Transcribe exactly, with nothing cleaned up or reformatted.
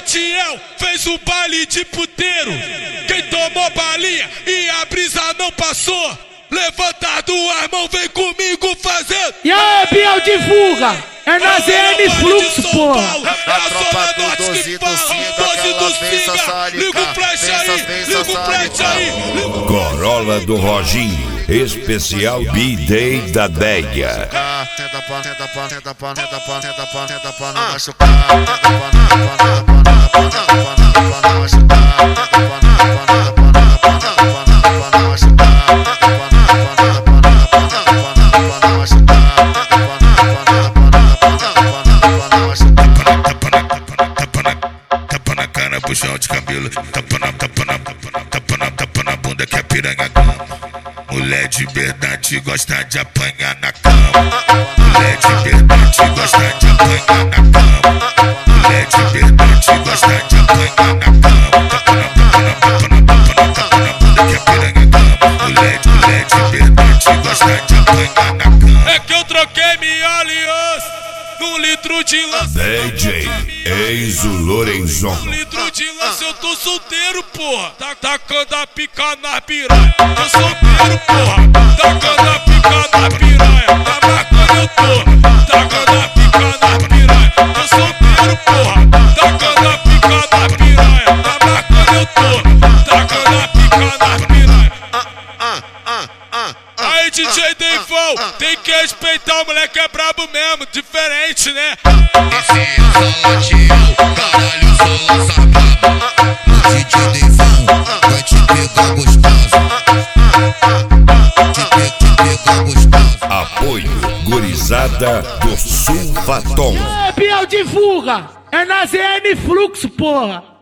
Jadiel fez um baile de puteiro. Quem tomou balinha e a brisa não passou, levantado as mãos, vem comigo fazendo. E aí, Biel, divulga! É na Z N Fluxo, porra! É a zona norte que fala, doze do Siga. Liga o flash aí, liga o flash aí. Corolla do Roginho, especial B-Day da Deia. Tenta pra, tenta pra, tenta pra, tenta pra, tenta pra, tenta pra não machucar. Tenta pra, tenta pra, tenta pra, tenta pra, tenta pra não machucar. Tenta pra, tenta pra, tenta pra, tenta pra, tenta pra não machucar. Tenta pra, tenta pra, tenta pra, tenta pra, tenta pra não machucar. Tenta pra, tapa na cara, puxão de cabelo. Tapa na, tapa na, tapa na, tapa na bunda que a piranha gama. Mulher de verdade gosta de apanhar na cama. Mulher de verdade gosta de apanhar na cama. Mulher de verdade gosta de apanhar na cama. Tapa na, tapa na, tapa na, tapa na, tapa na bunda que a piranha gama. Mulher de, mulher de verdade gosta de apanhar na cama. É que eu troquei minha aliança num litro de lança. D J Enzo Lorenzon. Um litro de lança, eu tô solteiro, porra. Tá tacando a pica na piranha. Tô solteiro, porra. Tacando a pica na piranha. Tá marcando, eu tô. Tacando a pica na piranha. Tô solteiro, porra. Tacando a pica na piranha. Tá marcando, eu tô. Tacando a pica na piranha. Aí, D J Deivão, tem que respeitar, o moleque é brabo mesmo, diferente, né? Esse eu sou latino, caralho, eu sou lança braba. O D J Deivão vai te pegar gostosa. Te, pe te pegar gostosa. Apoio Gurizada do Sulfatom. É, Biel, divulga! É na Z N Fluxo, porra!